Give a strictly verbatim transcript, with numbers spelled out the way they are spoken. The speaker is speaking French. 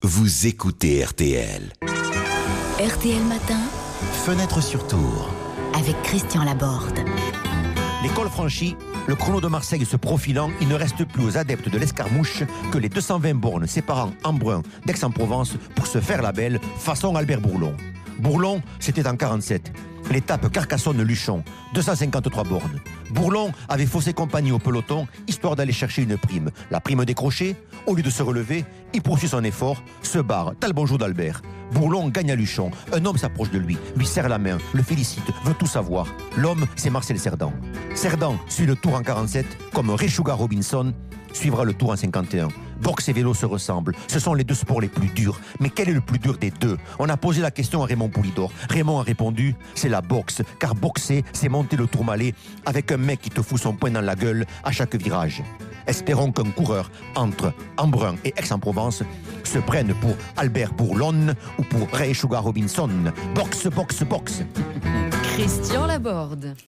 vous écoutez R T L. R T L Matin, Fenêtre sur Tour. avec Christian Laborde. L'école franchie, le chrono de Marseille se profilant, il ne reste plus aux adeptes de l'escarmouche que les deux cent vingt bornes séparant Embrun d'Aix-en-Provence pour se faire la belle façon Albert Bourlon. Bourlon, c'était en quarante-sept. L'étape Carcassonne-Luchon, deux cent cinquante-trois bornes. Bourlon avait faussé compagnie au peloton, histoire d'aller chercher une prime. La prime décrochée, au lieu de se relever, il poursuit son effort, se barre, tel bonjour d'Albert. Bourlon gagne à Luchon. Un homme s'approche de lui, lui serre la main, le félicite, veut tout savoir. L'homme, c'est Marcel Cerdan. Cerdan suit le Tour en quarante-sept, comme Ray Sugar Robinson suivra le Tour en cinquante et un. Boxe et vélo se ressemblent. Ce sont les deux sports les plus durs. Mais quel est le plus dur des deux? On a posé la question à Raymond Poulidor. Raymond a répondu, c'est la boxe. Car boxer, c'est monter le Tourmalet avec un mec qui te fout son poing dans la gueule à chaque virage. Espérons qu'un coureur entre Embrun et Aix-en-Provence se prenne pour Albert Bourlon ou pour Ray Sugar Robinson. Boxe, boxe, boxe. Christian Laborde.